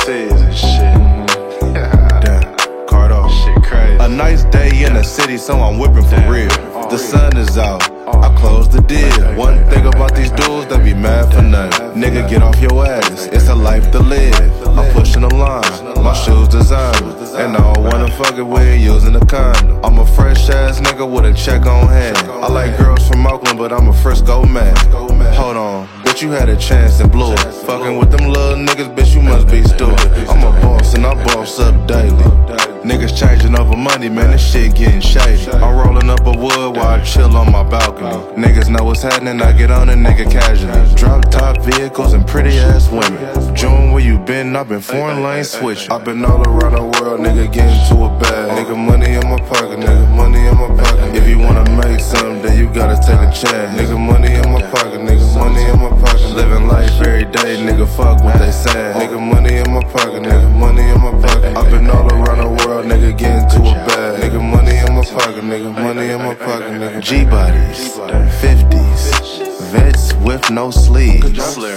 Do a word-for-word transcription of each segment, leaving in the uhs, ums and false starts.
overseas and shit. Damn, Cardo. Shit crazy. A nice day in the city, so I'm whipping for real. The sun is out, I close the deal. One thing about these dudes, they be mad for nothing. Nigga, get off your ass, it's a life to live. I'm pushing the line, my shoes designer, and I don't wanna fuck it with using a condom. I'm a fresh ass nigga with a check on hand. I like girls from Oakland, but I'm a Frisco man. Hold on, bitch, you had a chance and blew it. Fucking with them little niggas, bitch, you must be stupid. I'm a boss and I boss up daily. Niggas changing over money, man, this shit getting shady. I'm rolling up a wood while I chill on my balcony. Niggas know what's happening, I get on a nigga casually. Drop top vehicles and pretty ass women. June, where you been? I've been foreign lane switching. I've been all around the world, nigga, getting to a bag. Nigga, money in my pocket, nigga, money in my pocket. If you wanna make something, then you gotta take a chance. Nigga, money in my pocket, nigga, money in my pocket. Living life every day, nigga, fuck what they say. Nigga, money in my pocket, nigga, money in my pocket. I've been all around the world, nigga, getting to a bag. Nigga, money in my pocket, nigga, money in my pocket, nigga. G-bodies, fifties, vets with no sleeves.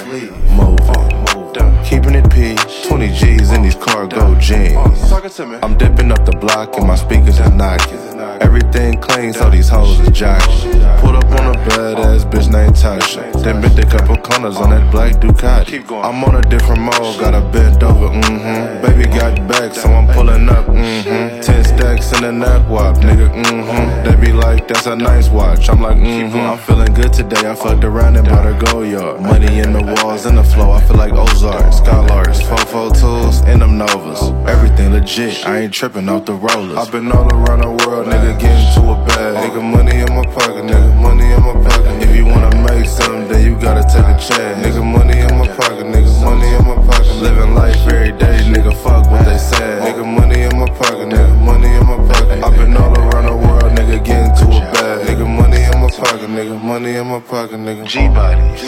Moving, keeping it P, twenty G's in these cargo jeans. I'm dipping up the block and my speakers is knocking. Everything clean, so these hoes is jocking. Put up on a badass bitch named Tasha. Then bent a couple corners on that black Ducati. I'm on a different mode, got a bent over, mm-hmm. Baby got back, so I'm pulling up, mm-hmm. Ten stacks in a neck wop, nigga, mm-hmm. They be like, that's a nice watch. I'm like, mm-hmm. I'm feeling good today, I fucked around and bought a go yard. Money in the walls and the flow, I feel like Ozark. Scholars, fofo tools, and them Novas. Everything legit, I ain't tripping off the rollers. I've been all around the world, nigga, getting to a bag. Nigga, money in my pocket, nigga, money in my pocket. If you wanna make something, then you gotta take a chance. Nigga, money in my pocket, nigga, money in my pocket. Living life every day, nigga, fuck what they say. Nigga, money in my pocket, nigga, money in my pocket. I've been all around the world, nigga, getting to a bag. Nigga, money in my pocket, nigga, money in my pocket, nigga. G-bodies,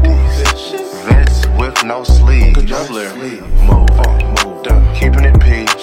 fifties, vets with no sleeves. Moving, keeping it P,